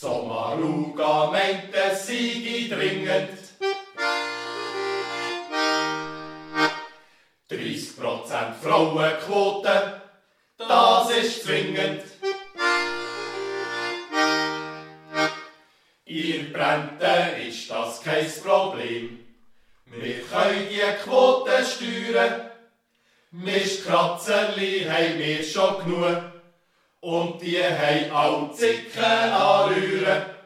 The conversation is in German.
Sommaruga meint, es sei dringend. 30% Frauenquote, das ist zwingend. Ihr Brenten ist das kein Problem. Wir können die Quote steuern. Mistkratzenli haben wir schon genug. Und die haben auch Zicken anrühren.